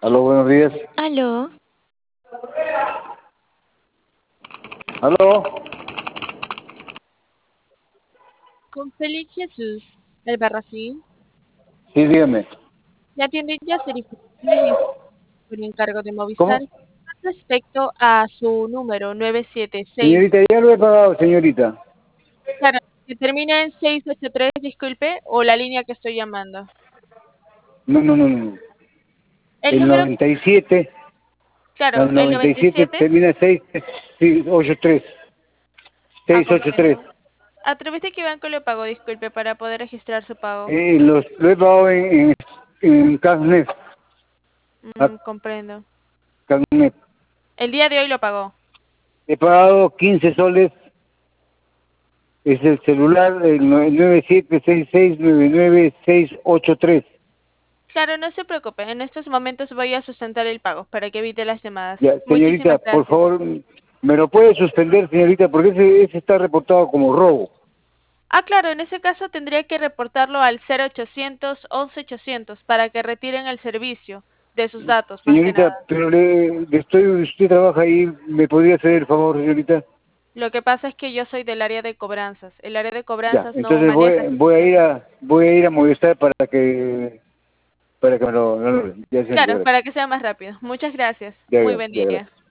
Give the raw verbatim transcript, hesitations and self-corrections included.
Aló, buenos días. Aló, Aló. Con Félix Jesús Albarracín, Sí, dígame. le atiende Yacer y por encargo de Movistar ¿Cómo? respecto a su número nueve siete seis. Señorita, ya lo he pagado, señorita. Claro, que termina en seis ocho tres, disculpe, o la línea que estoy llamando. No, no, no, no. El El número, noventa y siete, claro, el el noventa y siete noventa y siete. termina en seis ocho tres. Ah, seis ocho tres. comprendo. ¿A través de qué banco lo pagó, disculpe, para poder registrar su pago? Eh, los, lo he pagado en, en, en Casnet. Ah, Mm, comprendo. Casnet. El día de hoy lo pagó. He pagado quince soles. Es el celular, el nueve siete seis seis nueve nueve seis ocho tres. Claro, no se preocupe. En estos momentos voy a sustentar el pago para que evite las llamadas. Ya, señorita, Muchísimas por gracias. favor, me lo puede suspender, señorita, porque ese, ese está reportado como robo. Ah, claro, en ese caso tendría que reportarlo al cero ochocientos once ochocientos para que retiren el servicio de sus datos, más que Señorita, nada. pero le, le estoy, usted trabaja ahí, ¿me podría hacer el favor, señorita? Lo que pasa es que yo soy del área de cobranzas. El área de Ya, cobranzas no entonces maneja voy, ese voy a ir sistema. a, voy a ir a Movistar para que, para que me lo, no, no, ya, señorita, Claro, gracias. para que sea más rápido. Muchas gracias. Ya, Muy ya, buen ya, día. gracias.